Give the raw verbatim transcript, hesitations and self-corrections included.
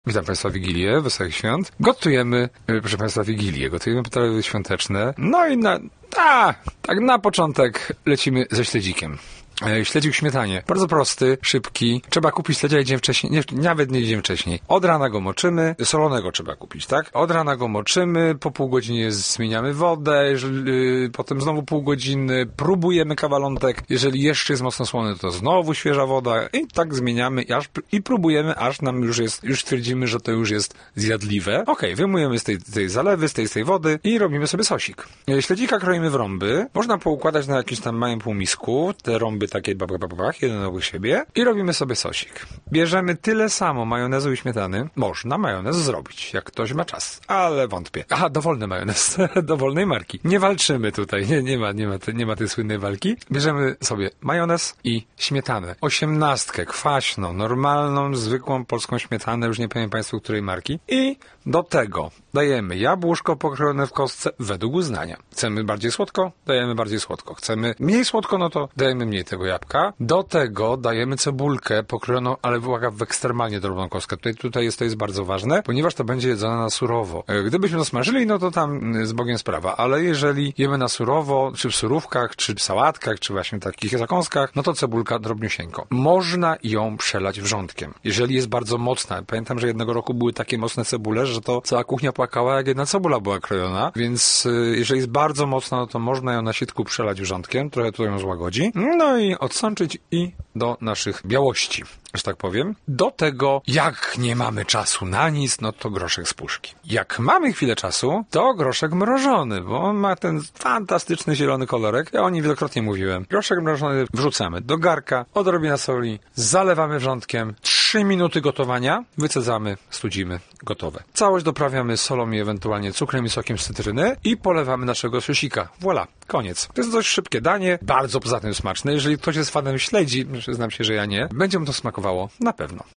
Witam Państwa w Wigilię, Wesołych Świąt. Gotujemy, proszę Państwa, Wigilię, gotujemy potrawy świąteczne. No i na, a, tak na początek lecimy ze śledzikiem. Śledzik w śmietanie. Bardzo prosty, szybki. Trzeba kupić śledzia dzień wcześniej, nie, nawet nie dzień wcześniej. Od rana go moczymy, solonego trzeba kupić, tak? Od rana go moczymy, po pół godziny zmieniamy wodę, jeżeli, yy, potem znowu pół godziny, próbujemy kawalątek. Jeżeli jeszcze jest mocno słony, to znowu świeża woda i tak zmieniamy i, aż, i próbujemy, aż nam już jest, już twierdzimy, że to już jest zjadliwe. Okej, okay, wyjmujemy z tej, tej zalewy, z tej, z tej wody i robimy sobie sosik. Śledzika kroimy w rąby. Można poukładać na jakimś tam małym półmisku. Te rąby takie babach, jeden obok siebie i robimy sobie sosik. Bierzemy tyle samo majonezu i śmietany. Można majonez zrobić, jak ktoś ma czas, ale wątpię. Aha, dowolny majonez, dowolnej marki. Nie walczymy tutaj, nie, nie ma, nie ma, nie ma tej słynnej walki. Bierzemy sobie majonez i śmietanę. Osiemnastkę, kwaśną, normalną, zwykłą polską śmietanę, już nie powiem Państwu, której marki. I do tego dajemy jabłuszko pokrojone w kostce według uznania. Chcemy bardziej słodko? Dajemy bardziej słodko. Chcemy mniej słodko? No to dajemy mniej tego jabłka. Do tego dajemy cebulkę pokrojoną, ale uwaga, w ekstremalnie drobną kostkę. Tutaj, tutaj jest, to jest bardzo ważne, ponieważ to będzie jedzone na surowo. Gdybyśmy to smażyli, no to tam z Bogiem sprawa, ale jeżeli jemy na surowo, czy w surówkach, czy w sałatkach, czy właśnie w takich zakąskach, no to cebulka drobniusieńko. Można ją przelać wrzątkiem, jeżeli jest bardzo mocna. Pamiętam, że jednego roku były takie mocne cebule, że to cała kuchnia płakała, jak jedna cebula była krojona, więc jeżeli jest bardzo mocna, no to można ją na sitku przelać wrzątkiem, trochę to ją złagodzi, no i odsączyć i do naszych białości, że tak powiem. Do tego, jak nie mamy czasu na nic, no to groszek z puszki. Jak mamy chwilę czasu, to groszek mrożony, bo on ma ten fantastyczny zielony kolorek. Ja o nim wielokrotnie mówiłem. Groszek mrożony wrzucamy do garka, odrobina soli, zalewamy wrzątkiem, trzy minuty gotowania, wycedzamy, studzimy, gotowe. Całość doprawiamy solą i ewentualnie cukrem i sokiem z cytryny i polewamy naszego sosika. Voilà, koniec. To jest dość szybkie danie, bardzo poza tym smaczne. Jeżeli ktoś jest fanem śledzi, przyznam się, że ja nie, będzie mu to smakowało na pewno.